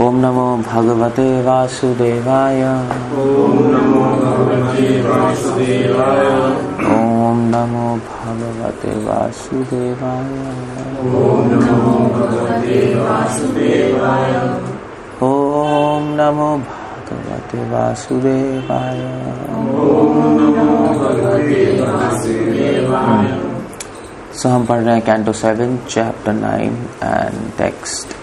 ओम नमो भगवते वासुदेवाय। ओम नमो भगवते वासुदेवाय। ओम नमो भगवते वासुदेवाय। ओम नमो भगवते वासुदेवाय। ओम नमो भगवते वासुदेवाय। ओम नमो भगवते वासुदेवाय। So हम पढ़ रहे हैं कैंटो 7 चैप्टर 9 एंड टेक्स्ट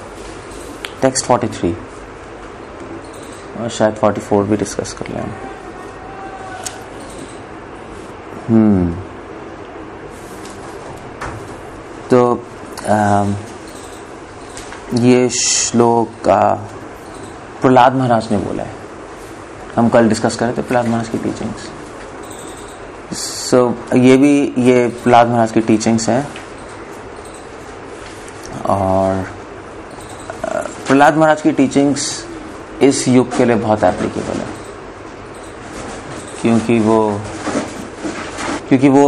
43 और शायद 44 भी डिस्कस कर लें। तो ये श्लोक प्रहलाद महाराज ने बोला है। हम कल डिस्कस कर रहे थे प्रहलाद महाराज की टीचिंग्स। ये प्रहलाद महाराज की टीचिंग्स हैं और प्रहलाद महाराज की टीचिंग्स इस युग के लिए बहुत एप्लीकेबल है, क्योंकि वो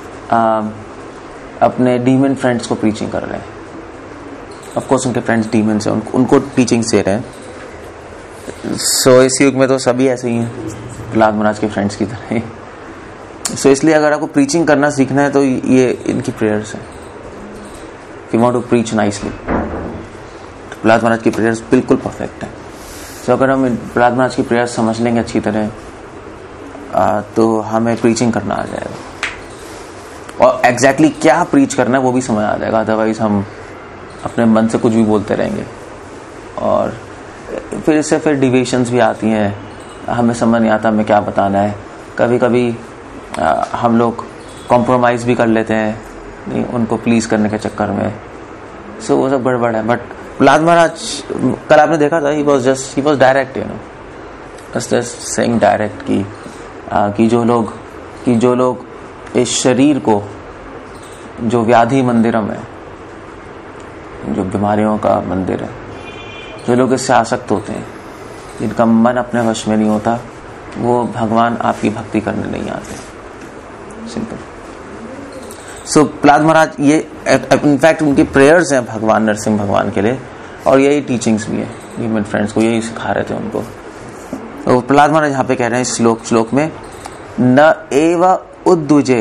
अपने डीमन फ्रेंड्स को प्रीचिंग कर रहे हैं। ऑफ कोर्स उनके फ्रेंड्स डीमन्स हैं, उनको टीचिंग्स दे रहे हैं। सो इस युग में तो सभी ऐसे ही हैं, प्रहलाद महाराज के फ्रेंड्स की तरह ही। सो इसलिए अगर आपको प्रीचिंग करना सीखना है तो ये इनकी प्रेयर्स है। You want to preach nicely, Prahlad Maharaj की प्रेयर्स बिल्कुल परफेक्ट है। सो अगर हम प्रहलाद महाराज की प्रेयर्स समझ लेंगे अच्छी तरह तो हमें प्रीचिंग करना आ जाएगा और एग्जैक्टली क्या प्रीच करना है वो भी समझ आ जाएगा। अदरवाइज हम अपने मन से कुछ भी बोलते रहेंगे और फिर इससे फिर डिविएशंस भी आती हैं, हमें समझ नहीं आता हमें क्या बताना है। कभी कभी हम लोग कॉम्प्रोमाइज भी कर लेते हैं नहीं उनको प्लीज करने के चक्कर में। सो वो सब गड़बड़ है। बट प्रहलाद महाराज कल आपने देखा था, he was direct, just saying direct कि जो लोग इस शरीर को, जो व्याधि मंदिरम है, जो बीमारियों का मंदिर है, जो लोग इससे आसक्त होते हैं, जिनका मन अपने वश में नहीं होता, वो भगवान आपकी भक्ति करने नहीं आते। सिंपल। सो प्रहलाद महाराज ये इनफैक्ट उनकी प्रेयर्स हैं भगवान नरसिंह भगवान के लिए और यही टीचिंग्स भी है। ये मेरे फ्रेंड्स को यही सिखा रहे थे उनको। तो प्रहलाद महाराज यहाँ पे कह रहे हैं श्लोक में, न एव उद्दुजे।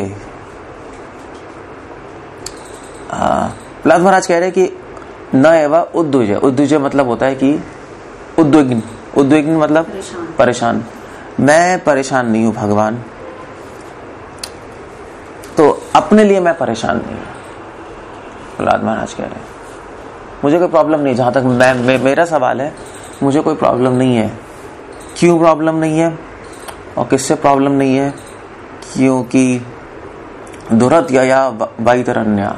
प्रहलाद महाराज कह रहे हैं कि न एव उद्दुजे। उद्दुजे मतलब होता है कि उद्विग्न मतलब परेशान। मैं परेशान नहीं हूं भगवान, तो अपने लिए मैं परेशान नहीं हूं। प्रहलाद महाराज कह रहे हैं मुझे कोई प्रॉब्लम नहीं। जहां तक मेरा सवाल है, मुझे कोई प्रॉब्लम नहीं है। क्यों प्रॉब्लम नहीं है और किससे प्रॉब्लम नहीं है? क्योंकि दुरत या वैतरण्य,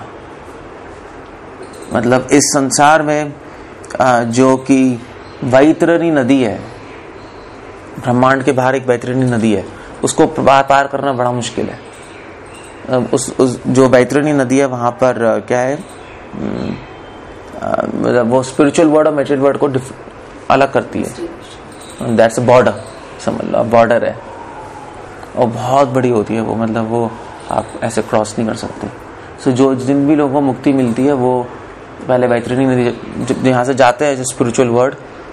मतलब इस संसार में जो कि वैतरणी नदी है, ब्रह्मांड के बाहर एक वैतरणी नदी है, उसको पार करना बड़ा मुश्किल है। उस जो वैतरणी नदी है वहां पर क्या है, मतलब वो स्पिरिचुअल वर्ड और मेटेरियल वर्ड को अलग करती है। दैट्स अ बॉर्डर, समझ लो बॉर्डर है और बहुत बड़ी होती है वो, मतलब वो आप ऐसे क्रॉस नहीं कर सकते। सो जिन भी लोगों को मुक्ति मिलती है वो पहले वैतरणी नदी यहाँ से जाते हैं, जो स्पिरिचुअल वर्ड,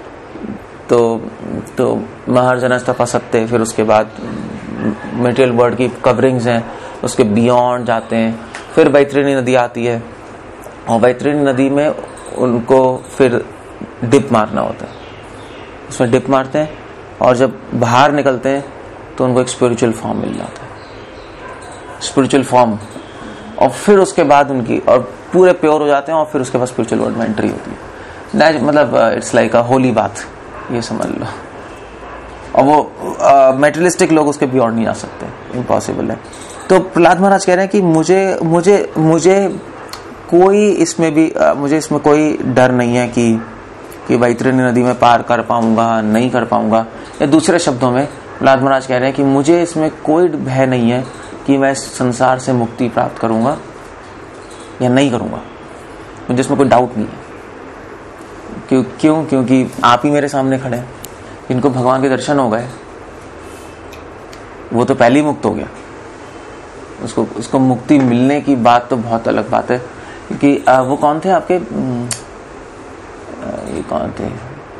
तो महार्जन तपसत्य, फिर उसके बाद मेटेरियल वर्ड की कवरिंग्स हैं, उसके बियॉन्ड जाते हैं, फिर वैतरणी नदी आती है और वैतरणी नदी में उनको फिर डिप मारना होता है। उसमें डिप मारते हैं और जब बाहर निकलते हैं तो उनको एक स्पिरिचुअल फॉर्म मिल जाता है, स्पिरिचुअल फॉर्म। और फिर उसके बाद उनकी और पूरे प्योर हो जाते हैं और फिर उसके बाद स्पिरिचुअल वर्ल्ड में एंट्री होती है। मतलब इट्स लाइक अ होली बात, ये समझ लो। और वो मेटेरियलिस्टिक लोग उसके बियॉन्ड नहीं जा सकते, इम्पॉसिबल है। तो प्रहलाद महाराज कह रहे हैं कि मुझे कोई इसमें कोई डर नहीं है कि वैतरणी नदी में पार कर पाऊंगा नहीं कर पाऊंगा। या दूसरे शब्दों में प्रहलाद महाराज कह रहे हैं कि मुझे इसमें कोई भय नहीं है कि मैं इस संसार से मुक्ति प्राप्त करूंगा या नहीं करूंगा। मुझे इसमें कोई डाउट नहीं है। क्योंकि आप ही मेरे सामने खड़े हैं, जिनको भगवान के दर्शन हो गए, वो तो पहले ही मुक्त हो गया। उसको मुक्ति मिलने की बात तो बहुत अलग बात है। क्योंकि वो कौन थे आपके, ये कौन थे,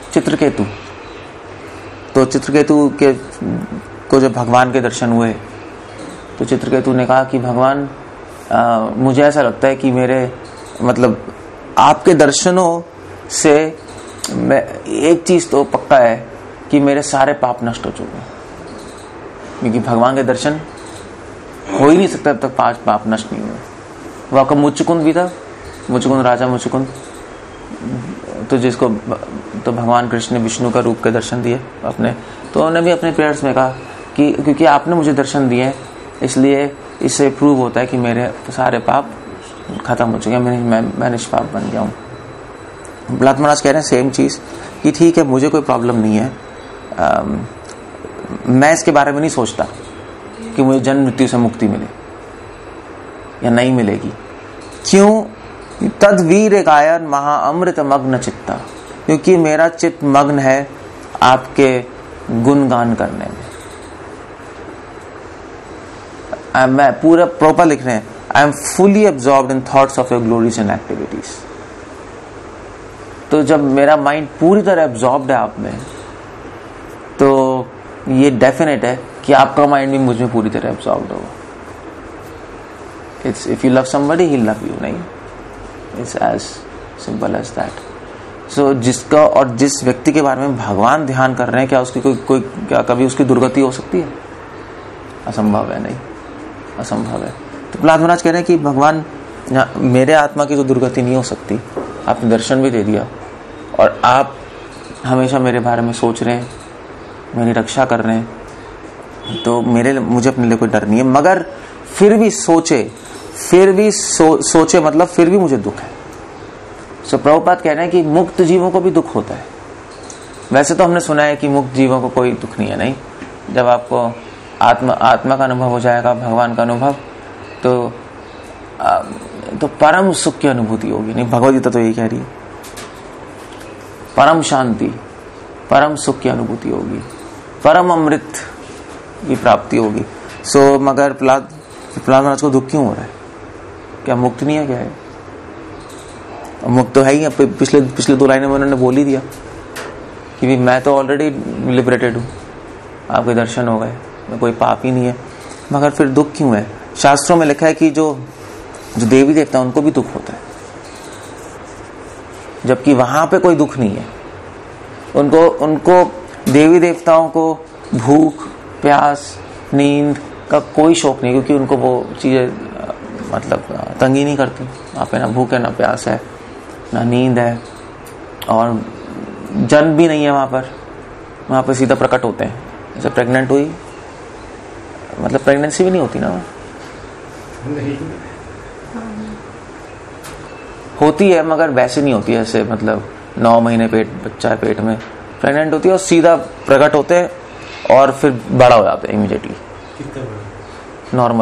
चित्रकेतु। तो चित्रकेतु के को जब भगवान के दर्शन हुए तो चित्रकेतु ने कहा कि भगवान मुझे ऐसा लगता है कि मेरे मतलब आपके दर्शनों से मैं एक चीज तो पक्का है कि मेरे सारे पाप नष्ट हो चुके हैं, क्योंकि भगवान के दर्शन हो ही नहीं सकता जब तक पाप नष्ट नहीं हुए। वह का मुचुकुंद भी था, मुचुकुंद राजा मुचुकुंद, तो जिसको तो भगवान कृष्ण ने विष्णु का रूप के दर्शन दिए अपने, तो उन्होंने भी अपने प्रेयर्स में कहा कि क्योंकि आपने मुझे दर्शन दिए इसलिए इससे प्रूव होता है कि मेरे सारे पाप खत्म हो चुके हैं, मैं निष्पाप बन गया हूँ। प्रहलाद महाराज कह रहे हैं सेम चीज कि ठीक है, मुझे कोई प्रॉब्लम नहीं है, मैं इसके बारे में नहीं सोचता कि मुझे जन्म मृत्यु से मुक्ति मिले या नहीं मिलेगी। क्यों? तद वीर गायन महा अमृत मग्न चित्ता, क्योंकि मेरा चित्त मग्न है आपके गुणगान करने में। मैं पूरा प्रॉपर लिख रहे हैं, I am fully absorbed in thoughts of your glories and activities. तो जब मेरा माइंड पूरी तरह एब्जॉर्ब्ड है आप में, तो ये डेफिनेट है कि आपका माइंड भी मुझ में पूरी तरह एब्जॉर्ब्ड होगा। It's if you love somebody he love you, नहीं, it's as simple as that. So जिसका और जिस व्यक्ति के बारे में भगवान ध्यान कर रहे हैं, क्या उसकी कोई क्या कभी उसकी दुर्गति हो सकती है? असंभव है, नहीं, असंभव है। तो प्रहलाद महाराज कह रहे हैं कि भगवान मेरे आत्मा की तो दुर्गति नहीं हो सकती, आपने दर्शन भी दे दिया और आप हमेशा मेरे बारे में सोच रहे हैं, मेरी रक्षा कर रहे हैं, तो मुझे अपने लिए कोई डर नहीं है। मगर फिर भी सोचे मतलब फिर भी मुझे दुख है। सो प्रभुपाद कह रहे हैं कि मुक्त जीवों को भी दुख होता है। वैसे तो हमने सुना है कि मुक्त जीवों को कोई दुख नहीं है, नहीं, जब आपको आत्मा का अनुभव हो जाएगा, भगवान का अनुभव, तो परम सुख की अनुभूति होगी। नहीं, भगवद गीता तो यही कह रही है, परम शांति, परम सुख की अनुभूति होगी, परम अमृत की प्राप्ति होगी। सो मगर प्रहलाद महाराज को दुख क्यों हो रहा है? क्या मुक्त नहीं है? क्या है? मुक्त तो है ही। पिछले 2 लाइनों में उन्होंने बोल ही दिया कि मैं तो ऑलरेडी लिबरेटेड हूँ, आपके दर्शन हो गए, मैं कोई पाप ही नहीं है। मगर फिर दुख क्यों है? शास्त्रों में लिखा है कि जो देवी देवता उनको भी दुख होता है, जबकि वहां पे कोई दुख नहीं है। उनको देवी देवताओं को भूख, प्यास, नींद का कोई शौक नहीं, क्योंकि उनको वो चीजें मतलब तंगी नहीं करती। वहां पे ना भूख है, ना प्यास है, ना नींद है, और जन्म भी नहीं है वहां पर सीधा प्रकट होते हैं। जैसे प्रेग्नेंट हुई, मतलब प्रेगनेंसी भी नहीं होती ना, नहीं होती है मगर वैसे नहीं होती है, ऐसे मतलब 9 महीने बच्चा है पेट में, प्रेग्नेंट होती है और सीधा प्रकट होते हैं और फिर बड़ा हो जाता है इमीडिएटली, नॉर्मल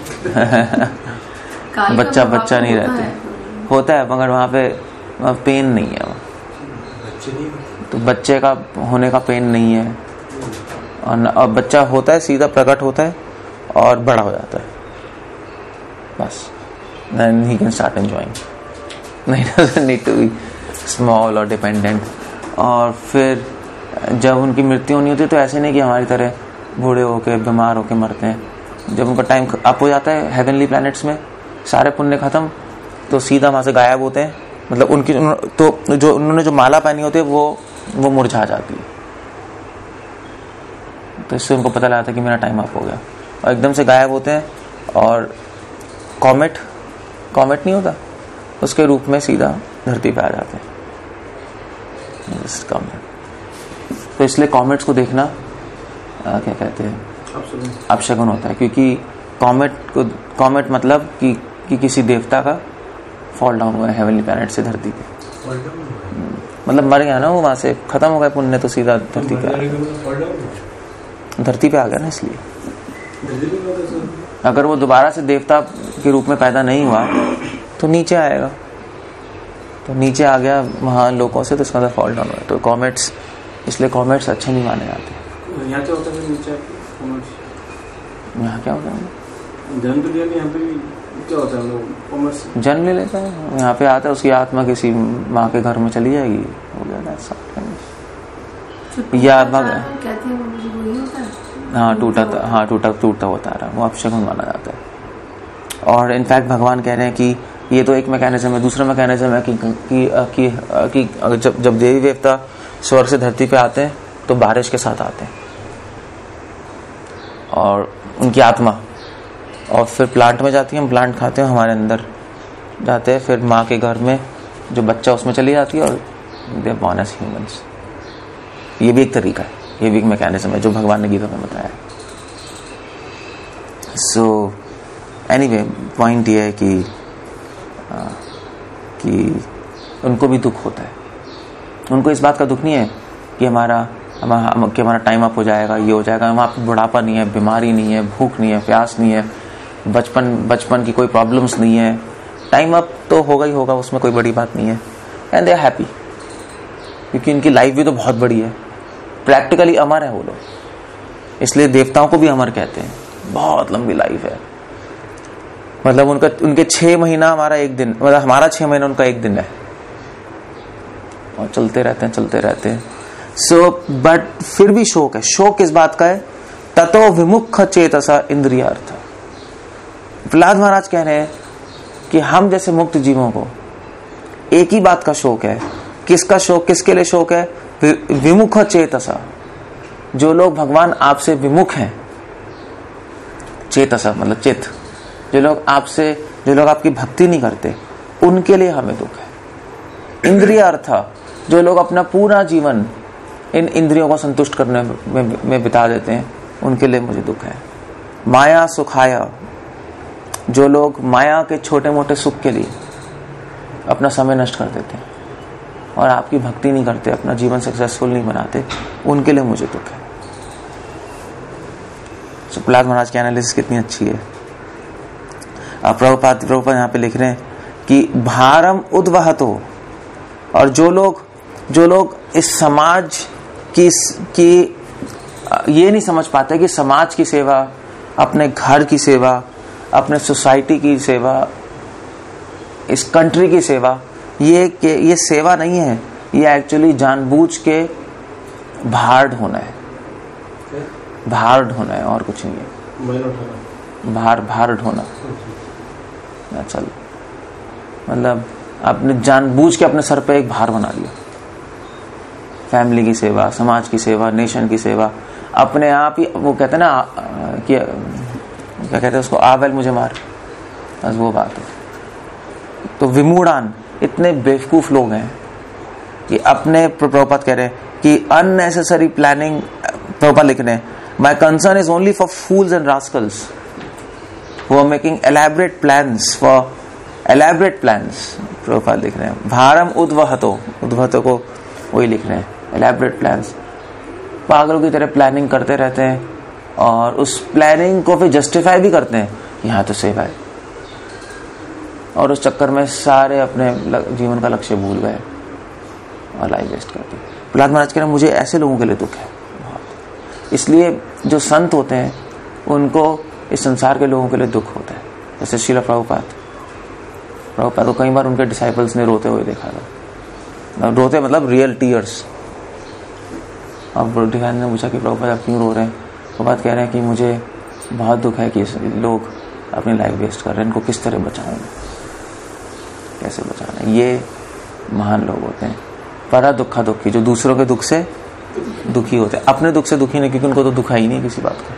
बच्चा नहीं रहते, होता है मगर वहां पे पेन नहीं है, तो बच्चे का होने का पेन नहीं है, और बच्चा होता है सीधा प्रकट होता है और बड़ा हो जाता है, बस then he can start enjoying. नहीं, doesn't need to be small और dependent. और फिर जब उनकी मृत्यु होनी होती है तो ऐसे नहीं कि हमारी तरह बूढ़े होके बीमार होके मरते हैं। जब उनका टाइम अप हो जाता है हेवनली प्लैनेट्स में, सारे पुण्य खत्म, तो सीधा वहां से गायब होते हैं। मतलब उनकी तो जो उन्होंने जो माला पहनी होती है वो मुरझा जाती है, तो इससे उनको पता लगता है कि मेरा टाइम अप हो गया, और एकदम से गायब होते हैं। और कॉमेट नहीं होता, उसके रूप में सीधा धरती पे आ जाते हैं। तो इसलिए कॉमेट्स को देखना क्या कहते हैं, अपशगुन होता है, क्योंकि कॉमेट मतलब कि किसी देवता का फॉल डाउन हुआ है हेवनली प्लैनेट से धरती पे, मतलब मर गया ना वो, वहां से खत्म हो गया पुण्य, तो सीधा धरती पे आ गया ना। इसलिए अगर वो दोबारा से देवता के रूप में पैदा नहीं हुआ तो नीचे आएगा, तो नीचे आ गया महान लोगों से, तो इसका मतलब फॉल डाउन हुआ। तो कॉमेट्स, इसलिए कॉमेट्स अच्छे नहीं माने जाते। यहाँ क्या होता है नीचे? यहाँ क्या होता है? जन्म तो लिया, यहाँ पे क्या होता है? कॉमर्स जन्म ले लेता है, यहाँ पे आता है, उसकी आत्मा किसी माँ के घर में चली जाएगी, हो गया। या कहते हैं वो वही होता है। हाँ टूटा हुआ तारा, वो अपशगुन माना जाता है। और इनफैक्ट भगवान कह रहे हैं कि ये तो एक मैकेनिज्म है। दूसरा मैकेनिज्म है कि जब देवी देवता स्वर्ग से धरती पे आते हैं तो बारिश के साथ आते हैं, और उनकी आत्मा और फिर प्लांट में जाती है, हम प्लांट खाते हैं, हमारे अंदर जाते हैं, फिर माँ के घर में जो बच्चा उसमें चली जाती है और they are born as humans. ये भी एक तरीका है, ये भी एक मैकेनिज्म है जो भगवान ने गीता में बताया है। सो एनीवे पॉइंट ये है कि उनको भी दुख होता है। उनको इस बात का दुख नहीं है कि हमारा टाइम अप हो जाएगा, ये हो जाएगा। वहाँ पे बुढ़ापा नहीं है, बीमारी नहीं है, भूख नहीं है, प्यास नहीं है, बचपन की कोई प्रॉब्लम्स नहीं है। टाइम अप तो होगा ही होगा, उसमें कोई बड़ी बात नहीं है। एंड दे आर हैप्पी, क्योंकि उनकी लाइफ भी तो बहुत बड़ी है, प्रैक्टिकली अमर है वो लोग। इसलिए देवताओं को भी अमर कहते हैं, बहुत लंबी लाइफ है। मतलब उनके 6 महीना हमारा एक दिन, मतलब हमारा 6 महीना उनका एक दिन है, और चलते रहते हैं। सो बट फिर भी शोक है। शोक किस बात का है? ततो विमुख चेतसा इंद्रियार्थ। प्रहलाद महाराज कह रहे हैं कि हम जैसे मुक्त जीवों को एक ही बात का शोक है। किसका शोक? किसके लिए शोक है? विमुख चेतसा, जो लोग भगवान आपसे विमुख हैं। चेतसा मतलब चित, जो लोग आपकी भक्ति नहीं करते, उनके लिए हमें दुख है। इंद्रियार्थ, जो लोग अपना पूरा जीवन इन इंद्रियों को संतुष्ट करने में बिता देते हैं, उनके लिए मुझे दुख है। माया सुखाया, जो लोग माया के छोटे मोटे सुख के लिए अपना समय नष्ट कर देते हैं और आपकी भक्ति नहीं करते, अपना जीवन सक्सेसफुल नहीं बनाते, उनके लिए मुझे दुख है। प्रहलाद महाराज की एनालिसिस कितनी अच्छी है। प्रभुपाद यहाँ पे लिख रहे हैं कि भारम उद्वहतो, और जो लोग इस समाज की ये नहीं समझ पाते कि समाज की सेवा, अपने घर की सेवा, अपने सोसाइटी की सेवा, इस कंट्री की सेवा, ये सेवा नहीं है, ये एक्चुअली जानबूझ के भार्ड होना है। भार्ड होना है और कुछ नहीं है। भार्ड होना, चल मतलब आपने जानबूझ के अपने सर पे एक भार बना लिया। फैमिली की सेवा, समाज की सेवा, नेशन की सेवा, अपने आप ही, वो कहते हैं ना कि क्या कहते हैं उसको, आवेल मुझे मार, बस वो बात है। तो विमूढ़ान, इतने बेवकूफ लोग हैं कि अपने, प्रभुपाद कह रहे हैं कि अननेसेसरी प्लानिंग, प्रभुपाद लिख रहे हैं, my concern is only for fools and rascals who are making elaborate plans Prabhupada लिख रहे हैं। भारम उद्वहतो को वही लिख रहे हैं, elaborate plans। पागलों की तरह प्लानिंग करते रहते हैं और उस प्लानिंग को फिर जस्टिफाई भी करते हैं कि यहाँ तो सेवा है, और उस चक्कर में सारे अपने जीवन का लक्ष्य भूल गए और लाइफ वेस्ट कर दी। प्रहलाद महाराज कह रहे हैं मुझे ऐसे लोगों के लिए दुख है बहुत। इसलिए जो संत होते हैं उनको इस संसार के लोगों के लिए दुख होता है। जैसे श्रील प्रभुपाद को कई बार उनके डिसाइपल्स ने रोते हुए देखा था। रोते मतलब रियल टीयर्स। अब डिवाइन ने पूछा कि प्रभुपाद आप क्यों रो रहे हैं? प्रभुपाद कह रहे हैं कि मुझे बहुत दुख है कि लोग अपनी लाइफ वेस्ट कर रहे हैं, इनको किस तरह बचाऊं, कैसे बचाना। ये महान लोग होते हैं, परा दुखा दुखी, जो दूसरों के दुख से दुखी होते हैं, अपने दुख से दुखी नहीं, क्योंकि उनको तो दुख ही नहीं किसी बात का।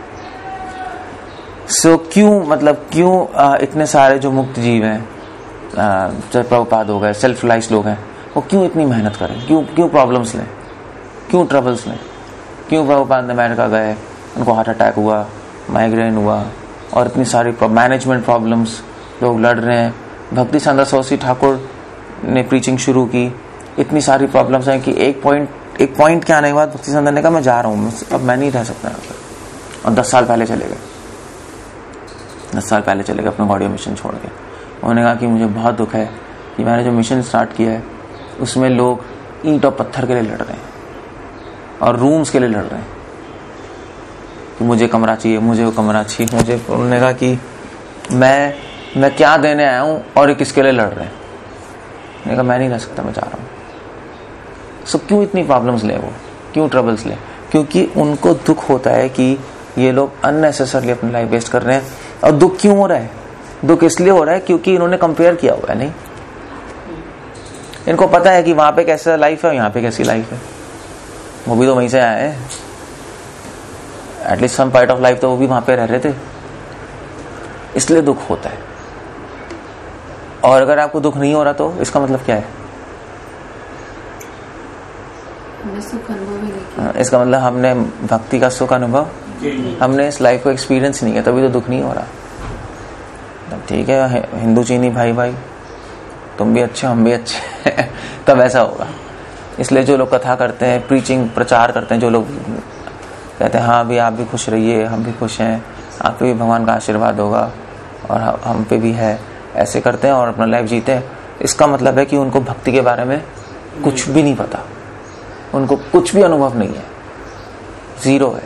क्यों इतने सारे जो मुक्त जीव हैं, चाहे प्रभुपाद हो गए, सेल्फ रिलाइज लोग हैं, वो क्यों इतनी मेहनत करें? क्यों प्रॉब्लम्स लें, क्यों ट्रबल्स लें? क्यों प्रभुपाद अमेरिका गए, उनको हार्ट अटैक हुआ, माइग्रेन हुआ, और इतनी सारी मैनेजमेंट प्रॉब्लम्स, लोग लड़ रहे हैं। भक्ति सांदा सरस्वती ठाकुर ने प्रीचिंग शुरू की, इतनी सारी प्रॉब्लम्स हैं कि एक पॉइंट के आने के बाद भक्ति सांदा ने कहा मैं जा रहा हूँ, अब मैं नहीं रह सकता यहाँ पर। और 10 साल पहले चले गए, 10 साल पहले चले गए अपना गॉडियो मिशन छोड़ के। उन्होंने कहा कि मुझे बहुत दुख है कि मैंने जो मिशन स्टार्ट किया है उसमें लोग ईंट और पत्थर के लिए लड़ रहे हैं और रूम्स के लिए लड़ रहे हैं कि मुझे कमरा चाहिए, मुझे वो कमरा चाहिए, मुझे। उन्होंने कहा कि मैं क्या देने आया हूँ और ये किसके लिए लड़ रहे हैं? मैंने कहा मैं नहीं रह सकता, मैं जा रहा हूँ। सो क्यों इतनी प्रॉब्लम्स ले वो? क्यों ट्रबल्स ले? क्योंकि उनको दुख होता है कि ये लोग अननेसेसरली अपनी लाइफ वेस्ट कर रहे हैं। और दुख क्यों हो रहा है? दुख इसलिए हो रहा है क्योंकि इन्होंने कंपेयर किया हुआ है। नहीं, इनको पता है कि वहां पे कैसा लाइफ है और यहाँ पे कैसी लाइफ है। वो भी तो वहीं से आए हैं, at least some part of life तो वो भी वहां पे रह रहे थे, इसलिए दुख होता है। और अगर आपको दुख नहीं हो रहा तो इसका मतलब क्या है? सुख अनुभव ही नहीं किया। इसका मतलब हमने भक्ति का सुख अनुभव, हमने इस लाइफ को एक्सपीरियंस नहीं किया, तभी तो दुख नहीं हो रहा। ठीक है, हिंदू चीनी भाई भाई, तुम भी अच्छे हम भी अच्छे तब ऐसा होगा। इसलिए जो लोग कथा करते हैं, प्रीचिंग प्रचार करते हैं, जो लोग कहते हैं हाँ भी आप भी खुश रहिए, हम भी खुश हैं, आप पे भी भगवान का आशीर्वाद होगा और हम पे भी है, ऐसे करते हैं और अपना लाइफ जीते हैं, इसका मतलब है कि उनको भक्ति के बारे में कुछ भी नहीं पता, उनको कुछ भी अनुभव नहीं है, जीरो है।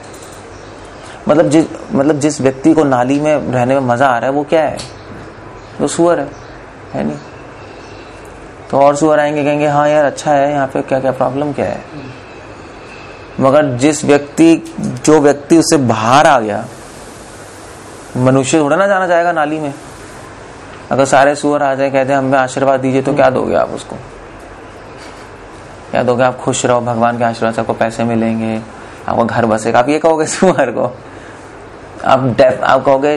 मतलब जिस व्यक्ति को नाली में रहने में मजा आ रहा है वो क्या है? वो सुअर है नहीं? तो और सुअर आएंगे, कहेंगे हाँ यार अच्छा है, यहाँ पे क्या क्या प्रॉब्लम क्या है। मगर जो व्यक्ति उससे बाहर आ गया, मनुष्य थोड़ा ना जाना चाहेगा नाली में। अगर सारे सुअर आ जाए, कहते हैं हमें आशीर्वाद दीजिए, तो क्या दोगे आप उसको? क्या दोगे? आप खुश रहो, भगवान के आशीर्वाद से आपको पैसे मिलेंगे, आपका घर बसेगा, आप ये कहोगे सुअर को? आप कहोगे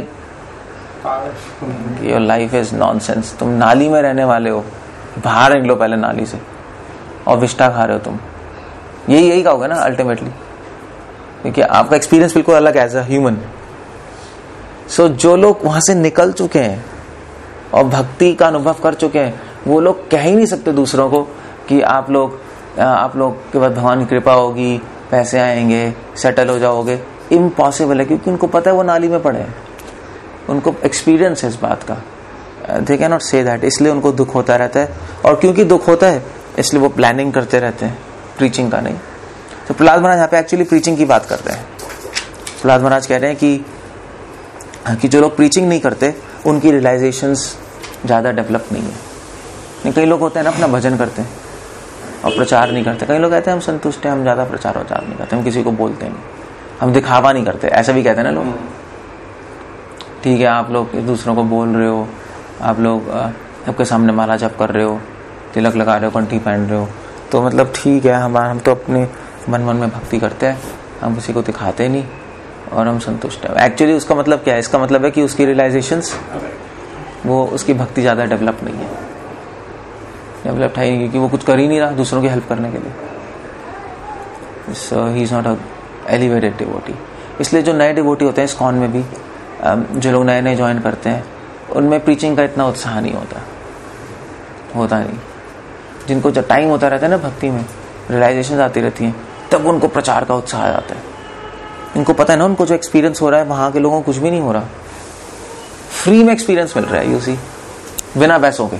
योर लाइफ इज नॉनसेंस, तुम नाली में रहने वाले हो, बाहर निकलो पहले नाली से, और विष्ठा खा रहे हो तुम, यही कहोगे ना अल्टीमेटली, क्योंकि आपका एक्सपीरियंस बिल्कुल अलग है एज अ ह्यूमन। सो जो लोग वहां से निकल चुके हैं और भक्ति का अनुभव कर चुके हैं, वो लोग कह ही नहीं सकते दूसरों को कि आप लोग के बाद भगवान की कृपा होगी, पैसे आएंगे, सेटल हो जाओगे। इम्पॉसिबल है, क्योंकि उनको पता है वो नाली में पड़े हैं, उनको एक्सपीरियंस है इस बात का। They can not say that, इसलिए उनको दुख होता रहता है। और क्योंकि दुख होता है इसलिए वो प्लानिंग करते रहते हैं, प्रीचिंग का नहीं। तो प्रहलाद महाराज यहाँ पे एक्चुअली प्रीचिंग की बात कर रहे हैं। प्रहलाद महाराज कह रहे हैं कि जो लोग प्रीचिंग नहीं करते उनकी रियलाइजेशंस ज्यादा डेवलप नहीं है। कई लोग होते हैं ना अपना भजन करते हैं और प्रचार नहीं करते। कई लोग कहते हैं हम संतुष्ट हैं, हम ज्यादा प्रचार वचार नहीं करते, हम किसी को बोलते नहीं, हम दिखावा नहीं करते, ऐसा भी कहते हैं ना लोग। ठीक है, आप लोग एक दूसरों को बोल रहे हो, आप लोग सबके सामने माला जप कर रहे हो, तिलक लगा रहे हो, कंठी पहन रहे हो, तो मतलब ठीक है, हम तो अपने मन में भक्ति करते हैं, हम किसी को दिखाते नहीं और हम संतुष्ट है। एक्चुअली उसका मतलब क्या है? इसका मतलब है कि उसकी रियलाइजेशंस, वो उसकी भक्ति ज्यादा डेवलप नहीं है, डेवलप्ड है, क्योंकि वो कुछ कर ही नहीं रहा दूसरों की हेल्प करने के लिए। So he is not a elevated devotee. इसलिए जो नए डिवोटी होते हैं इस्कॉन में भी, जो लोग नए ज्वाइन करते हैं, उनमें प्रीचिंग का इतना उत्साह नहीं होता नहीं। जिनको जब टाइम होता रहता है ना भक्ति में, रियलाइजेशन आती रहती हैं, तब उनको प्रचार का उत्साह आ जाता है। इनको पता है ना, उनको जो एक्सपीरियंस हो रहा है वहां के लोगों को कुछ भी नहीं हो रहा, फ्री में एक्सपीरियंस मिल रहा है। यू सी, बिना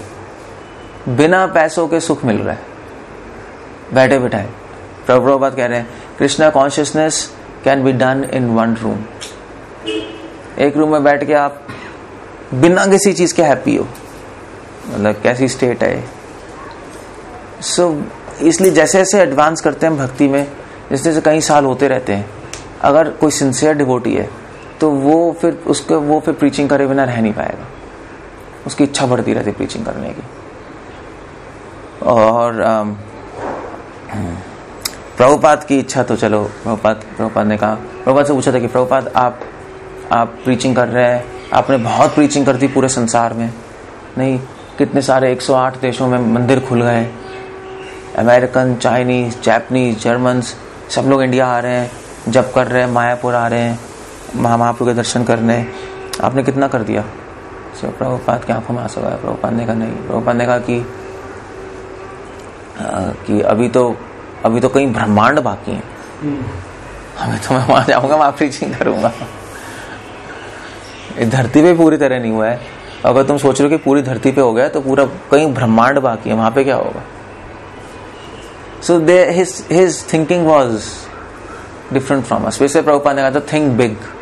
पैसों के सुख मिल रहा है बैठे बैठाए। प्रभुपाद कह रहे हैं Krishna consciousness can be done in one room. एक रूम में बैठ के आप बिना किसी चीज के हैप्पी हो, मतलब कैसी स्टेट है। सो इसलिए जैसे जैसे एडवांस करते हैं भक्ति में, जैसे जैसे कई साल होते रहते हैं, अगर कोई सिंसियर डिवोटी है तो वो फिर प्रीचिंग करे बिना रह नहीं पाएगा, उसकी इच्छा बढ़ती रहती प्रीचिंग करने की। और प्रभुपाद की इच्छा तो चलो, प्रभुपाद ने कहा, प्रभुपाद से पूछा था कि प्रभुपाद आप प्रीचिंग कर रहे हैं, आपने बहुत प्रीचिंग कर दी पूरे संसार में, नहीं कितने सारे 108 देशों में मंदिर खुल गए, अमेरिकन, चाइनीज, जापानीज, जर्मन्स सब लोग इंडिया आ रहे हैं, जप कर रहे हैं, मायापुर आ रहे हैं महाप्रभु के दर्शन करने, आपने कितना कर दिया? सो प्रभुपाद की आंखों में आंसू आया। प्रभुपाद ने कहा नहीं, प्रभुपाद ने कहा कि अभी तो कई ब्रह्मांड बाकी हैं, हमें तो मैं वहां जाऊंगा, वहां प्रीचिंग करूंगा। इस धरती पे पूरी तरह नहीं हुआ है, अगर तुम सोच रहे हो कि पूरी धरती पे हो गया तो पूरा कई ब्रह्मांड बाकी है, वहां पे क्या होगा? सो his thinking was different from us. वैसे प्रभुपाद ने कहा था थिंक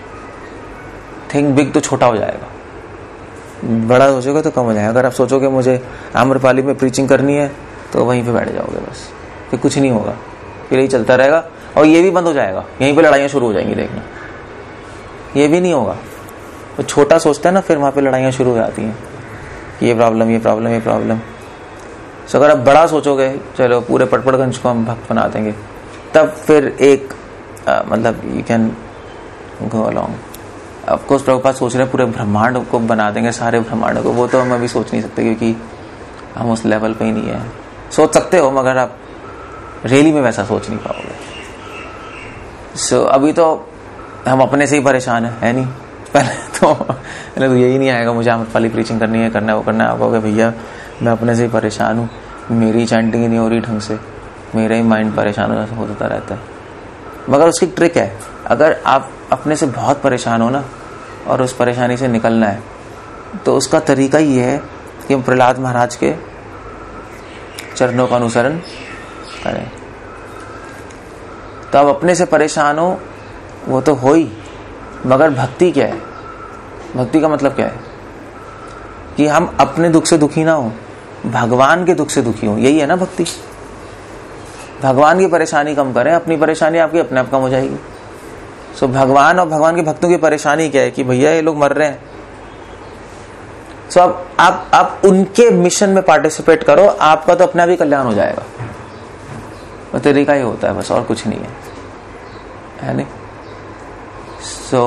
बिग तो छोटा हो जाएगा, बड़ा सोचोगे तो कम हो जाएगा। अगर आप सोचोगे मुझे आम्रपाली में प्रीचिंग करनी है तो वहीं पे बैठ जाओगे, बस फिर कुछ नहीं होगा, फिर यही चलता रहेगा। और ये भी बंद हो जाएगा, यहीं पे लड़ाइयां शुरू हो जाएंगी, देखना ये भी नहीं होगा। तो छोटा सोचते हैं ना, फिर वहां पे लड़ाइयां शुरू हो जाती हैं, ये प्रॉब्लम ये प्रॉब्लम ये प्रॉब्लम। तो अगर आप बड़ा सोचोगे, चलो पूरे पटपड़गंज को हम भक्त बना देंगे, तब फिर एक मतलब you can go along. Of course Prabhupada सोच रहे हैं पूरे ब्रह्मांड को बना देंगे, सारे ब्रह्मांड को, वो तो हम अभी सोच नहीं सकते क्योंकि हम उस लेवल पे ही नहीं है। सोच सकते हो मगर आप रियली में वैसा सोच नहीं पाओगे। सो अभी तो हम अपने से ही परेशान है नहीं? पहले तो यही नहीं आएगा, मुझे अमृतपाली प्रीचिंग करनी है, करना है, वो करना है। आप कहोगे भैया मैं अपने से ही परेशान हूँ, मेरी चैंटिंग ही नहीं हो रही ढंग से, मेरा ही माइंड परेशान होता रहता है। मगर उसकी ट्रिक है, अगर आप अपने से बहुत परेशान हो ना और उस परेशानी से निकलना है, तो उसका तरीका ये है कि हम प्रहलाद महाराज के चरणों का अनुसरण करें। तो आप अपने से परेशान हो वो तो हो ही, मगर भक्ति क्या है? भक्ति का मतलब क्या है? कि हम अपने दुख से दुखी ना हो, भगवान के दुख से दुखी हो, यही है ना भक्ति। भगवान की परेशानी कम करें, अपनी परेशानी आपकी अपने आप कम हो जाएगी। सो भगवान और भगवान के भक्तों की परेशानी क्या है कि भैया ये लोग मर रहे हैं। सो अब आप उनके मिशन में पार्टिसिपेट करो, आपका तो अपना भी कल्याण हो जाएगा। वो तरीका ही होता है बस, और कुछ नहीं है नहीं? सो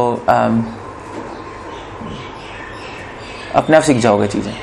अपने आप सीख जाओगे चीजें।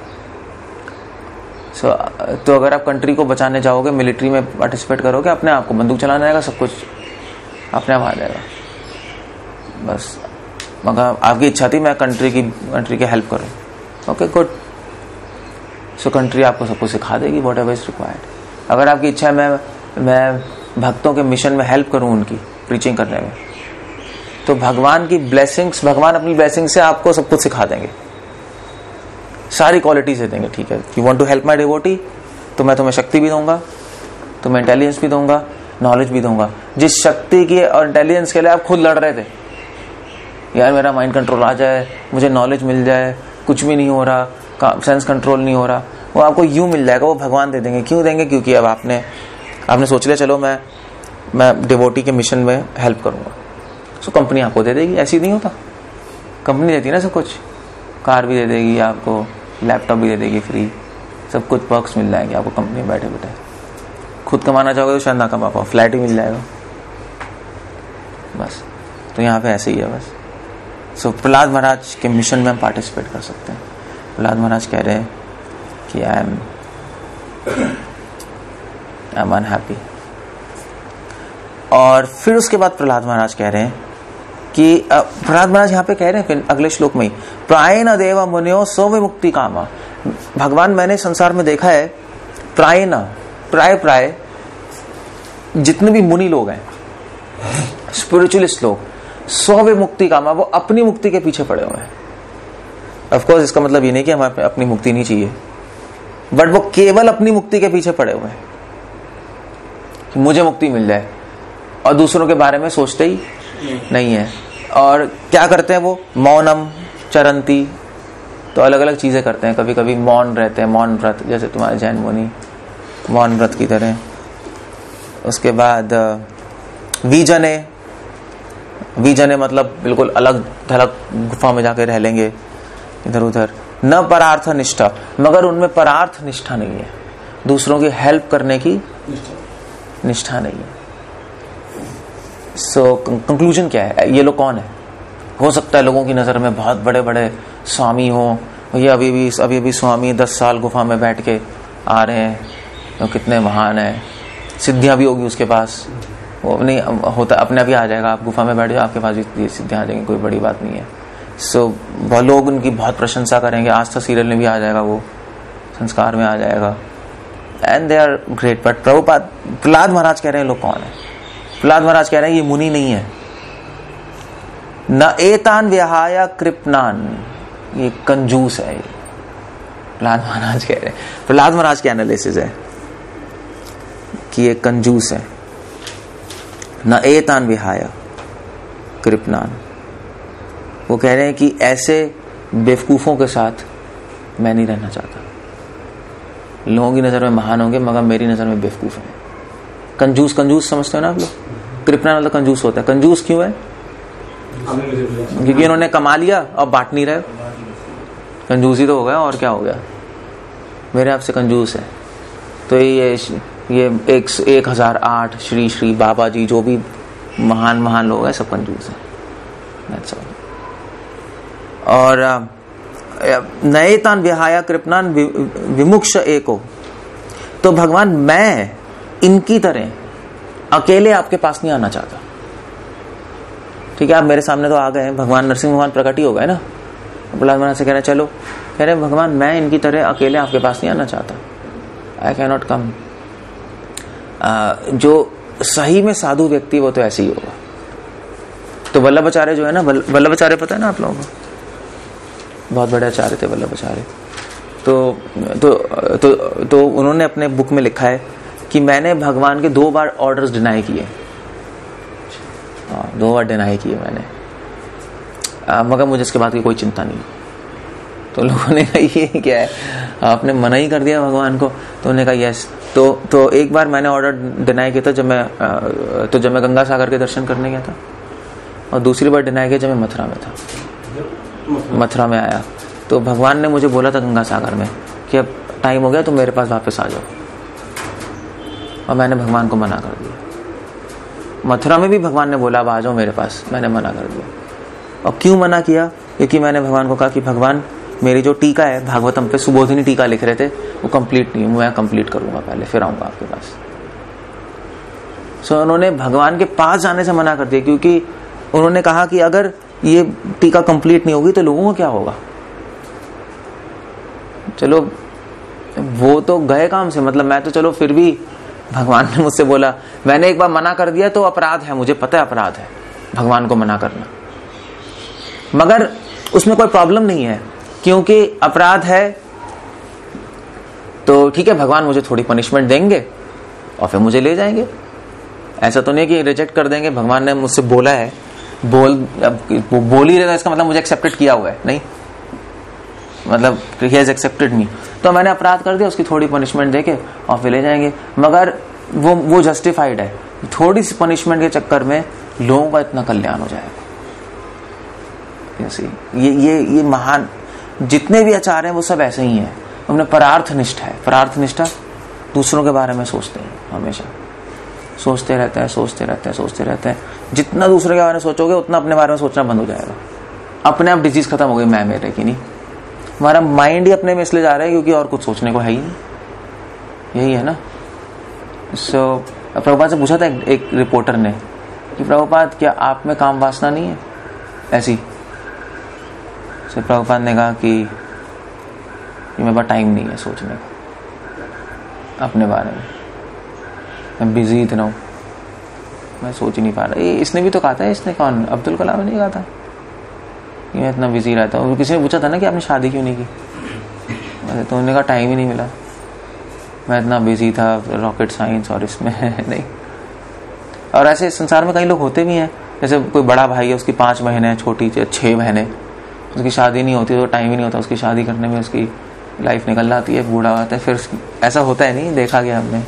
तो अगर आप कंट्री को बचाने जाओगे, मिलिट्री में पार्टिसिपेट करोगे, अपने आप को बंदूक चलाना आएगा, सब कुछ अपने आप आ जाएगा बस। मगर आपकी इच्छा थी मैं कंट्री की हेल्प करूं, ओके गुड। सो कंट्री आपको सब कुछ सिखा देगी, वॉट एवर इज रिक्वायर्ड। अगर आपकी इच्छा है मैं भक्तों के मिशन में हेल्प करूं, उनकी प्रीचिंग करने में, तो भगवान की ब्लेसिंग्स, भगवान अपनी ब्लेसिंग से आपको सब कुछ सिखा देंगे, सारी क्वालिटी से देंगे। ठीक है, you want to help my devotee, तो मैं तुम्हें शक्ति भी दूंगा, तुम्हें इंटेलिजेंस भी दूंगा, नॉलेज भी दूंगा। जिस शक्ति की और इंटेलिजेंस के लिए आप खुद लड़ रहे थे, यार मेरा माइंड कंट्रोल आ जाए, मुझे नॉलेज मिल जाए, कुछ भी नहीं हो रहा, सेंस कंट्रोल नहीं हो रहा, वो आपको यूं मिल जाएगा, वो भगवान दे देंगे। क्यों देंगे? क्योंकि अब आपने सोच लिया चलो मैं डिवोटी के मिशन में हेल्प करूंगा। सो कंपनी आपको दे देगी। ऐसी नहीं होता, कंपनी देती है ना सब कुछ, कार भी दे देगी आपको, लैपटॉप भी दे देगी फ्री, सब कुछ पर्क्स मिल जाएंगे आपको कंपनी में बैठे बैठे। खुद कमाना चाहोगे तो शायद ना कमा पाओ, फ्लैट ही मिल जाएगा बस। तो यहाँ पे ऐसे ही है बस। सो प्रहलाद महाराज के मिशन में हम पार्टिसिपेट कर सकते हैं। प्रहलाद महाराज कह रहे हैं कि आई एम अनहैप्पी। और फिर उसके बाद प्रहलाद महाराज कह रहे हैं कि प्रहलाद महाराज यहाँ पे कह रहे हैं फिर अगले श्लोक में ही, प्रायेण देव मुनियो सो विमुक्ति कामा। भगवान मैंने संसार में देखा है, प्रायेण प्राय जितने भी मुनि लोग हैं, स्पिरिचुअलिस्ट लोग, सो विमुक्ति कामा, वो अपनी मुक्ति के पीछे पड़े हुए हैं। ऑफ कोर्स इसका मतलब ये नहीं कि हमें अपनी मुक्ति नहीं चाहिए, बट वो केवल अपनी मुक्ति के पीछे पड़े हुए हैं कि मुझे मुक्ति मिल जाए, और दूसरों के बारे में सोचते ही नहीं है। और क्या करते हैं वो? मौनम चरंती, तो अलग अलग चीजें करते हैं। कभी कभी मौन रहते हैं, मौन व्रत, जैसे तुम्हारे जैन मुनि मौन व्रत की तरह। उसके बाद विजने मतलब बिल्कुल अलग थलग गुफा में जाके रह लेंगे इधर उधर। न परार्थ निष्ठा, मगर उनमें परार्थ निष्ठा नहीं है, दूसरों की हेल्प करने की निष्ठा नहीं है। सो कंक्लूजन क्या है? ये लोग कौन है? हो सकता है लोगों की नजर में बहुत बड़े बड़े स्वामी हो, ये अभी भी स्वामी 10 साल गुफा में बैठ के आ रहे हैं, तो कितने महान है, सिद्धियां भी होगी उसके पास, वो नहीं होता अपने आप ही आ जाएगा। आप गुफा में बैठ जाओ, आपके पास भी सिद्धियां आ जाएंगी, कोई बड़ी बात नहीं है। सो बहुत लोग उनकी बहुत प्रशंसा करेंगे, आज तक सीरियल में भी आ जाएगा, वो संस्कार में आ जाएगा, and they are great. But Prahlad Maharaj कह रहे हैं लोग कौन है? प्रहलाद महाराज कह रहे हैं ये मुनि नहीं है। न एतान विहाय कृपनान, ये कंजूस है। प्रहलाद महाराज कह रहे हैं, प्रहलाद महाराज के एनालिसिस है कि ये कंजूस है। न एतान विहाय कृपनान, वो कह रहे हैं कि ऐसे बेवकूफों के साथ मैं नहीं रहना चाहता। लोगों की नजर में महान होंगे, मगर मेरी नजर में बेवकूफ है। कंजूस समझते हो ना आप लोग? कृपणा मतलब कंजूस होता है। कंजूस क्यों है? क्योंकि इन्होंने कमा लिया और बांट नहीं रहे। कंजूसी तो हो गया, और क्या हो गया? मेरे आपसे कंजूस है। तो ये 1008 श्री श्री बाबा जी, जो भी महान लोग हैं, सब कंजूस है। That's all. और नए तान विहाया कृपनान विमुक्ष एको, तो भगवान मैं इनकी तरह अकेले आपके पास नहीं आना चाहता। ठीक है, आप मेरे सामने तो आ गए, भगवान नरसिंह भगवान प्रकट ही हो गए ना। प्रहलाद महाराज से कह रहे चलो, कह रहे भगवान मैं इनकी तरह अकेले आपके पास नहीं आना चाहता। I can not come. जो सही में साधु व्यक्ति वो तो ऐसे ही होगा। तो वल्लभाचार्य जो है ना, वल्लभाचार्य पता है ना आप लोगों को, बहुत बड़े आचार्य थे वल्लभाचार्य। तो उन्होंने अपने बुक में लिखा है कि मैंने भगवान के 2 बार ऑर्डर्स डिनाई किए। 2 बार डिनाई किए मैंने, मगर मुझे इसके बाद की कोई चिंता नहीं। तो लोगों ने कहा ये क्या है, आपने मना ही कर दिया भगवान को। तो उन्होंने कहा यस। तो एक बार मैंने ऑर्डर डिनाई किया था जब मैं गंगा सागर के दर्शन करने गया था, और दूसरी बार डिनाई किया जब मैं मथुरा में था। मथुरा में आया तो भगवान ने मुझे बोला था गंगा सागर में कि अब टाइम हो गया, तो मेरे पास वापस आ जाओ, और मैंने भगवान को मना कर दिया। मथुरा में भी भगवान ने बोला अब आ जाओ मेरे पास, मैंने मना कर दिया। और क्यों मना किया? क्योंकि मैंने भगवान को कहा कि भगवान मेरी जो टीका है भागवतम पे, सुबोधिनी टीका लिख रहे थे, वो कंप्लीट नहीं है, मैं कंप्लीट करूंगा पहले, फिर आऊंगा आपके पास। सो उन्होंने भगवान के पास जाने से मना कर दिया, क्योंकि उन्होंने कहा कि अगर ये टीका कंप्लीट नहीं होगी तो लोगों को क्या होगा। चलो वो तो गए काम से, मतलब मैं तो चलो फिर भी, भगवान ने मुझसे बोला, मैंने एक बार मना कर दिया तो अपराध है, मुझे पता है अपराध है भगवान को मना करना, मगर उसमें कोई प्रॉब्लम नहीं है, क्योंकि अपराध है तो ठीक है, भगवान मुझे थोड़ी पनिशमेंट देंगे और फिर मुझे ले जाएंगे। ऐसा तो नहीं कि रिजेक्ट कर देंगे। भगवान ने मुझसे बोला है, बोल ही रहेगा, इसका मतलब मुझे एक्सेप्टेड किया हुआ है, नहीं मतलब ही हैज एक्सेप्टेड मी। तो मैंने अपराध कर दिया, उसकी थोड़ी पनिशमेंट देके और फिर ले जाएंगे, मगर वो जस्टिफाइड है। थोड़ी सी पनिशमेंट के चक्कर में लोगों का इतना कल्याण हो जाएगा। ये महान जितने भी आचार्य हैं वो सब ऐसे ही हैं, उन्हें परार्थ निष्ठा है। परार्थ निष्ठा, दूसरों के बारे में सोचते हैं, हमेशा सोचते रहते हैं। जितना दूसरे के बारे में सोचोगे उतना अपने बारे में सोचना बंद हो जाएगा, अपने आप डिजीज खत्म हो गई मैं मेरे की नहीं। हमारा माइंड ही अपने में इसलिए जा रहा है क्योंकि और कुछ सोचने को है ही नहीं, यही है ना। प्रभुपाद से पूछा था एक रिपोर्टर ने कि प्रभुपाद क्या आप में काम वासना नहीं है ऐसी? प्रभुपाद ने कहा कि मेरे पास टाइम नहीं है सोचने का अपने बारे में, मैं बिजी इतना हूं, मैं सोच ही नहीं पा रहा। इसने भी तो कहा था, इसने कौन, अब्दुल कलाम ने कहा था कि मैं इतना बिजी रहता हूँ। किसी ने पूछा था ना कि आपने शादी क्यों नहीं की, तो उन्होंने कहा टाइम ही नहीं मिला, मैं इतना बिजी था रॉकेट साइंस और इसमें नहीं। और ऐसे संसार में कई लोग होते भी हैं, जैसे कोई बड़ा भाई है, उसकी 5 बहनें हैं, छोटी 6 बहनें, उसकी शादी नहीं होती तो टाइम ही नहीं होता उसकी शादी करने में, उसकी लाइफ निकल जाती है, बूढ़ा होता है, फिर ऐसा होता है, नहीं देखा गया हमने।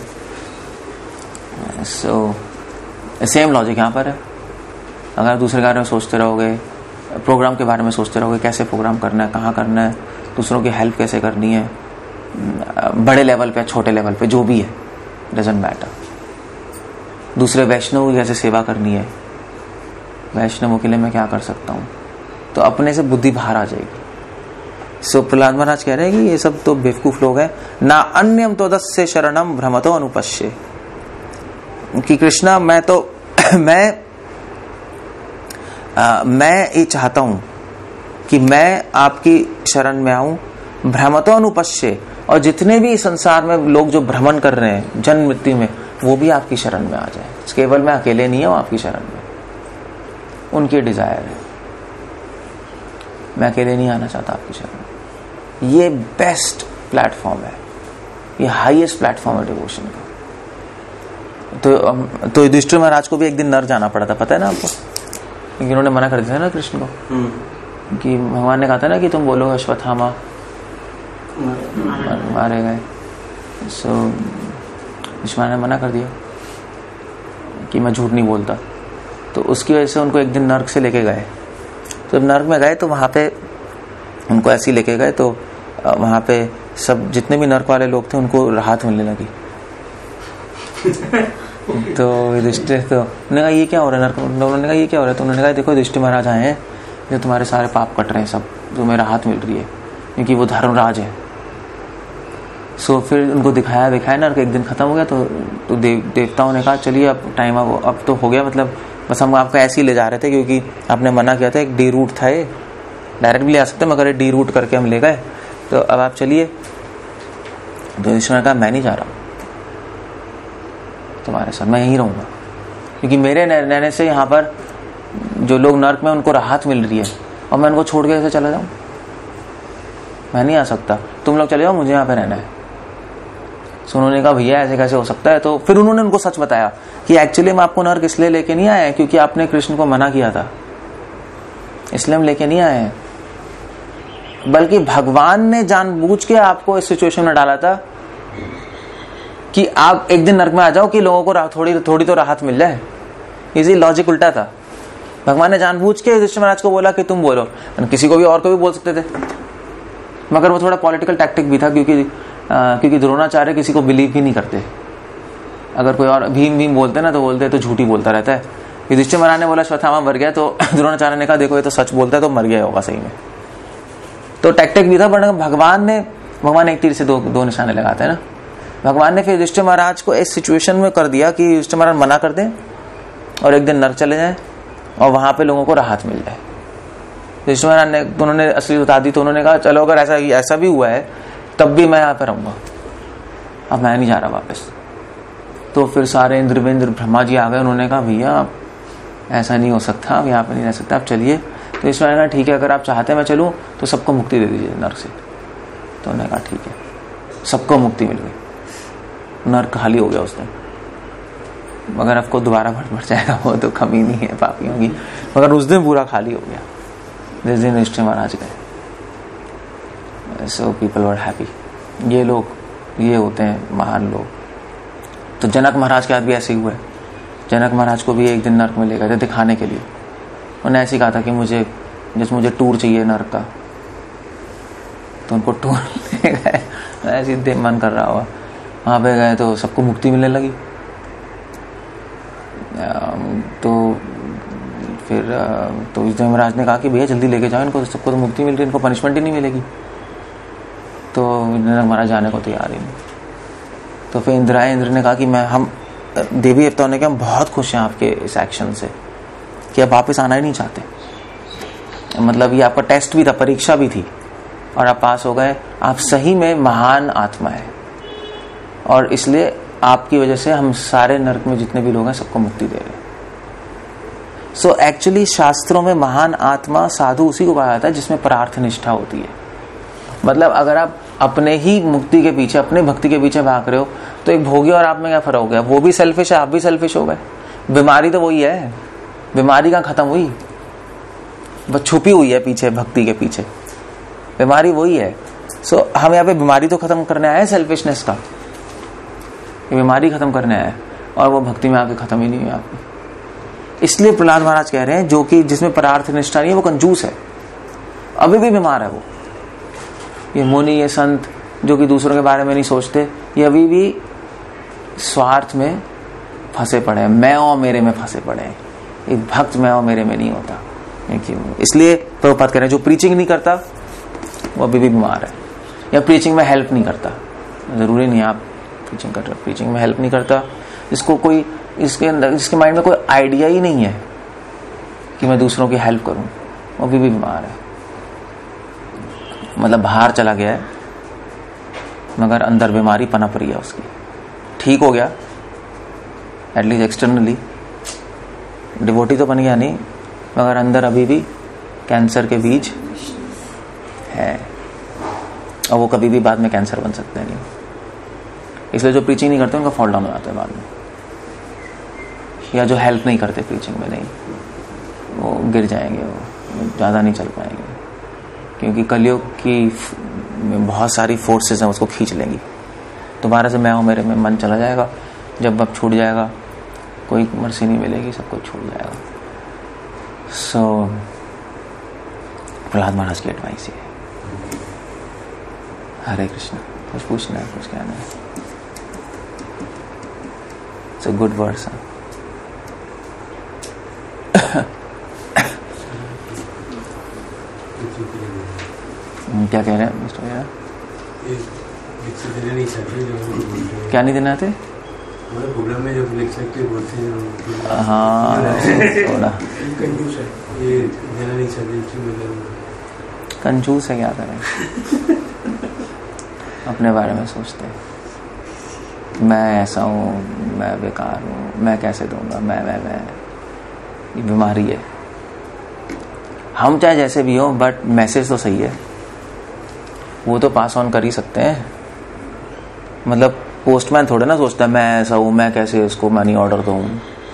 सेम लॉजिक यहाँ पर है। अगर दूसरे के बारे में सोचते रहोगे, प्रोग्राम के बारे में सोचते रहोगे, कैसे प्रोग्राम करना है, कहाँ करना है, दूसरों की हेल्प कैसे करनी है, बड़े लेवल पे छोटे लेवल पे जो भी है, डजंट मैटर। दूसरे वैष्णव की कैसे सेवा करनी है, वैष्णवों के लिए मैं क्या कर सकता हूँ, तो अपने से बुद्धि बाहर आ जाएगी। प्रहलाद महाराज कह रहे हैं कि ये सब तो बेवकूफ लोग हैं। ना अन्यम तो दस्य शरणम भ्रमतो अनुपश्य, कि कृष्णा मैं ये चाहता हूं कि मैं आपकी शरण में आऊं, भ्रमतो अनुपश्य, और जितने भी संसार में लोग जो भ्रमण कर रहे हैं जन्म मृत्यु में, वो भी आपकी शरण में आ जाए। केवल मैं अकेले नहीं हूं आपकी शरण में, उनकी डिजायर है, मैं अकेले नहीं आना चाहता आपकी शरण में। ये बेस्ट प्लेटफॉर्म है, ये हाईएस्ट प्लेटफॉर्म है डिवोशन का। तो युधिष्ठिर महाराज को भी एक दिन नर जाना पड़ा था, पता है ना आपको, क्योंकि उन्होंने मना कर दिया था ना कृष्ण को, कि भगवान ने कहा था ना कि तुम बोलो अश्वत्थामा, मारे गए। भगवान ने मना कर दिया कि मैं झूठ नहीं बोलता। तो उसकी वजह से उनको एक दिन नर्क से लेके गए। तो जब नर्क में गए तो वहाँ पे उनको ऐसे ही लेके गए, तो वहाँ पे सब जितने भी नर्क वाले लोग थे उनको राहत मिलने लगी। तो युधिष्ठिर तो उन्होंने कहा ये क्या हो रहा है नर्क, उन्होंने कहा ये क्या हो रहा है, तो उन्होंने कहा देखो युधिष्ठिर महाराज आए हैं, जो तुम्हारे सारे पाप कट रहे हैं सब, तुम्हें राहत मिल रही है, क्योंकि वो धर्मराज है। सो फिर उनको दिखाया नर्क, एक दिन खत्म हो गया। तो देवताओं ने कहा चलिए अब टाइम अब तो हो गया, मतलब बस हम आपको ऐसे ही ले जा रहे थे क्योंकि आपने मना किया था, एक डी रूट था, ये डायरेक्ट भी ले आ सकते मगर ये डी रूट करके हम ले गए, तो अब आप चलिए। तो युधिष्ठिर ने कहा मैं नहीं जा रहा तुम्हारे साथ, मैं यहीं रहूंगा, क्योंकि मेरे रहने से यहाँ पर जो लोग नर्क में उनको राहत मिल रही है और मैं उनको छोड़ के कैसे चला जाऊं, मैं नहीं आ सकता, तुम लोग चले जाओ, मुझे यहाँ पे रहना है। सो उन्होंने कहा भैया ऐसे कैसे हो सकता है। तो फिर उन्होंने उनको सच बताया कि एक्चुअली मैं आपको नर्क इसलिए लेके नहीं आया क्योंकि आपने कृष्ण को मना किया था, इसलिए हम लेके नहीं आए हैं, बल्कि भगवान ने जानबूझ के आपको इस सिचुएशन में डाला था कि आप एक दिन नर्क में आ जाओ कि लोगों को थोड़ी तो राहत मिल जाए। इसी लॉजिक उल्टा था। भगवान ने जानबूझ के युधिष्ठिर महाराज को बोला कि तुम बोलो, किसी को भी और को भी बोल सकते थे, मगर वो थोड़ा पॉलिटिकल टैक्टिक भी था, क्योंकि द्रोणाचार्य किसी को बिलीव ही नहीं करते। अगर कोई और भीम बोलते ना तो बोलते तो झूठी बोलता रहता है। युधिष्ठिर महाराज ने बोला श्वत्थामा मर गया, तो द्रोणाचार्य ने कहा देखो ये तो सच बोलता है, तो मर गया होगा सही में। तो टैक्टिक भी था, बट भगवान एक तीर से दो निशाने लगाते हैं ना। भगवान ने फिर युधिष्ठिर महाराज को इस सिचुएशन में कर दिया कि युधिष्ठिर महाराज मना कर दें और एक दिन नर्क चले जाएं और वहां पे लोगों को राहत मिल जाए। युधिष्ठिर महाराज ने उन्होंने असली बता दी, तो उन्होंने कहा चलो अगर ऐसा भी हुआ है तब भी मैं यहाँ पे रहूंगा, अब मैं नहीं जा रहा वापस। तो फिर सारे इंद्र ब्रह्मा जी आ गए, उन्होंने कहा भैया ऐसा नहीं हो सकता, आप यहाँ पे नहीं रह सकते, आप चलिए। तो ईश्वर ने कहा ठीक है, अगर आप चाहते हैं मैं चलूँ तो सबको मुक्ति दे दीजिए नर्क से। तो उन्होंने कहा ठीक है, सबको मुक्ति मिल गई, नर्क खाली हो गया उस दिन। मगर आपको दोबारा बढ़ जाएगा, वो तो कमी नहीं है पापियों की, मगर उस दिन पूरा खाली हो गया जिस दिन युधिष्ठिर महाराज गए। So people were happy. ये होते हैं महान लोग। तो जनक महाराज के साथ भी ऐसे ही हुआ है। जनक महाराज को भी एक दिन नर्क में ले गए थे दिखाने के लिए। उन्होंने ऐसे कहा था कि मुझे टूर चाहिए नर्क का, तो उनको टूर ले गए, ऐसे मन कर रहा हुआ। वहाँ पे गए तो सबको मुक्ति मिलने लगी। तो फिर तो धर्मराज ने कहा कि भैया जल्दी लेके जाओ इनको, सबको तो मुक्ति मिल रही है, इनको पनिशमेंट ही नहीं मिलेगी। तो जनक महाराज जाने को तैयार ही नहीं। तो फिर इंद्र ने कहा कि हम देवी देवताओं ने कहा हम बहुत खुश हैं आपके इस एक्शन से कि आप वापस आना ही नहीं चाहते, मतलब ये आपका टेस्ट भी था, परीक्षा भी थी और आप पास हो गए। आप सही में महान आत्मा है और इसलिए आपकी वजह से हम सारे नरक में जितने भी लोग हैं सबको मुक्ति दे रहे हैं। सो एक्चुअली शास्त्रों में महान आत्मा साधु उसी को कहा जाता है जिसमें परार्थ निष्ठा होती है। मतलब अगर आप अपने ही मुक्ति के पीछे, अपने भक्ति के पीछे भाग रहे हो तो एक भोगी और आप में क्या फर्क हो गया? वो भी सेल्फिश है, आप भी सेल्फिश हो गए। बीमारी तो वही है, बीमारी कहाँ खत्म हुई? बस छुपी हुई है पीछे, भक्ति के पीछे बीमारी वही है। सो हम यहाँ पे बीमारी तो खत्म करने आए हैं, सेल्फिशनेस का बीमारी खत्म करने आए और वो भक्ति में आके खत्म ही नहीं हुई आपकी। इसलिए प्रहलाद महाराज कह रहे हैं जो कि जिसमें परार्थ निष्ठा नहीं है वो कंजूस है, अभी भी बीमार है वो। ये मुनि, ये संत जो कि दूसरों के बारे में नहीं सोचते, ये अभी भी स्वार्थ में फंसे पड़े हैं, मैं और मेरे में फंसे पड़े हैं। एक भक्त मैं और मेरे में नहीं होता। इसलिए प्रभुपाद कह रहे हैं जो प्रीचिंग नहीं करता वो अभी भी बीमार है, या प्रीचिंग में हेल्प नहीं करता। जरूरी नहीं आप प्रीचिंग कर रहे, प्रीचिंग में हेल्प नहीं करता, इसको कोई इसके अंदर, इसके माइंड में कोई आइडिया ही नहीं है कि मैं दूसरों की हेल्प करूं, वो अभी भी बीमार है। मतलब बाहर चला गया है मगर अंदर बीमारी पनप रही है उसकी। ठीक हो गया एटलीस्ट एक्सटर्नली, डिवोटी तो बन गया नहीं, मगर अंदर अभी भी कैंसर के बीज है और वो कभी भी बाद में कैंसर बन सकते हैं नहीं। इसलिए जो प्रीचिंग नहीं करते उनका फॉल डाउन हो जाता है बाद में, या जो हेल्प नहीं करते प्रीचिंग में नहीं, वो गिर जाएंगे, वो ज़्यादा नहीं चल पाएंगे, क्योंकि कलयुग की बहुत सारी फोर्सेस हैं उसको खींच लेंगी। दोबारा से मैं हूँ मेरे में मन चला जाएगा, जब अब छूट जाएगा, कोई मर्सी नहीं मिलेगी, सब कुछ छूट जाएगा। सो प्रहलाद महाराज की एडवाइस ये है। हरे कृष्ण। कुछ पूछना है, कुछ कहना है? It's a good words. क्या कह रहे हैं मिस्टर भैया? क्या नहीं देना थे? प्रोग्राम में जो लेक्चर के बोलते हैं, हाँ थोड़ा कंजूस है, क्या करें। अपने बारे में सोचते हैं, मैं ऐसा हूँ, मैं बेकार हूँ, मैं कैसे दूंगा, मैं ये बीमारी है। हम चाहे जैसे भी हो, बट मैसेज तो सही है, वो तो पास ऑन कर ही सकते हैं। मतलब पोस्टमैन थोड़े ना सोचता है मैं ऐसा हूँ, मैं कैसे इसको मनी ऑर्डर दूँ।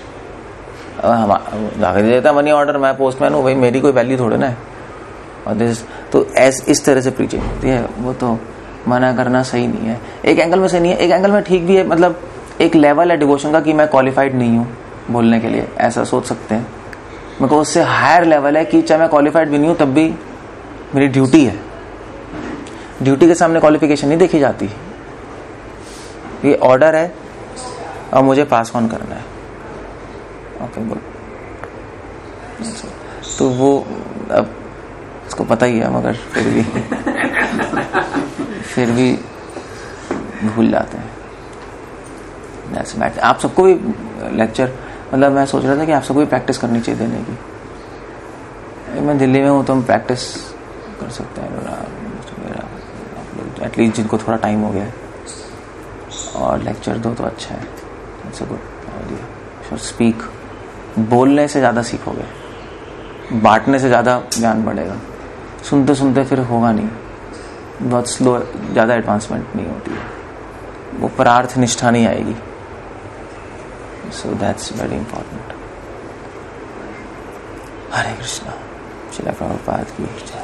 जाके दे देता मनी ऑर्डर, मैं पोस्टमैन हूँ भाई, मेरी कोई वैल्यू थोड़े ना है। और तो इस तरह से प्रीचिंग होती है, वो तो मना करना सही नहीं है। एक एंगल में सही नहीं है, एक एंगल में ठीक भी है। मतलब एक लेवल है डिवोशन का कि मैं क्वालिफाइड नहीं हूँ बोलने के लिए, ऐसा सोच सकते हैं। मेरे को उससे हायर लेवल है कि चाहे मैं क्वालिफाइड भी नहीं हूँ तब भी मेरी ड्यूटी है। ड्यूटी के सामने क्वालिफिकेशन नहीं देखी जाती। ये ऑर्डर है और मुझे पास ऑन करना है। ओके बोल। तो वो अब उसको पता ही है, मगर फिर भी भूल जाते हैं। That's matter। आप सबको भी लेक्चर, मतलब मैं सोच रहा था कि आप सबको भी प्रैक्टिस करनी चाहिए देने की। मैं दिल्ली में हूँ तो हम प्रैक्टिस कर सकते हैं एटलीस्ट, जिनको थोड़ा टाइम हो गया है, और लेक्चर दो तो अच्छा है। It's a good idea. Speak, बोलने से ज़्यादा सीखोगे, बांटने से ज़्यादा ज्ञान बढ़ेगा। सुनते सुनते फिर होगा नहीं, बहुत स्लो, ज़्यादा एडवांसमेंट नहीं होती है, वो परार्थ निष्ठा नहीं आएगी। So that's very important. Hare Krishna. Srila Prabhupada की जय।